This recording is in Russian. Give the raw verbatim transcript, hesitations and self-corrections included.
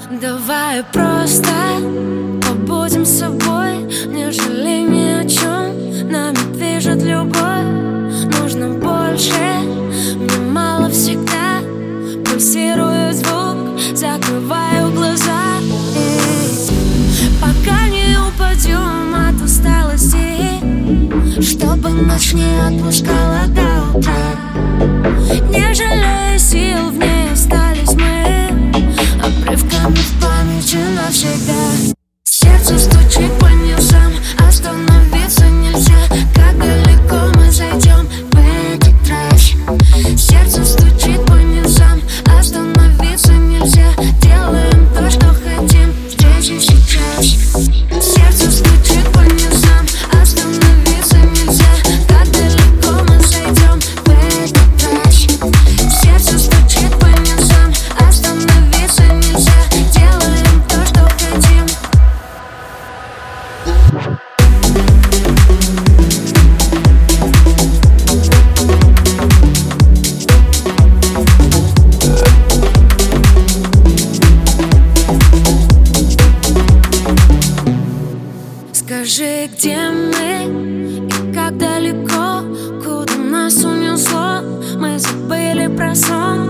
Давай просто побудем собой, не жалей ни о чем. Нами движет любовь, нужно больше. Мне мало всегда, пульсирует звук, закрываю глаза. И пока не упадем от усталости, чтобы ночь не отпускала до утра. Не жалея сил, в ней остались мы обрывками в памяти навсегда. Сердце стучит по низам, остановиться нельзя. Как далеко мы зайдем в этот раз? Сердце стучит по низам, остановиться нельзя. Делаем то, что хотим здесь и сейчас. Сердце стучит по низам, остановиться нельзя. Как далеко мы зайдем в этот раз? Сердце стучит по низам, остановиться нельзя. Делаем то, что хотим. Скажи, где мы и как далеко, куда нас унесло? Мы забыли про сон.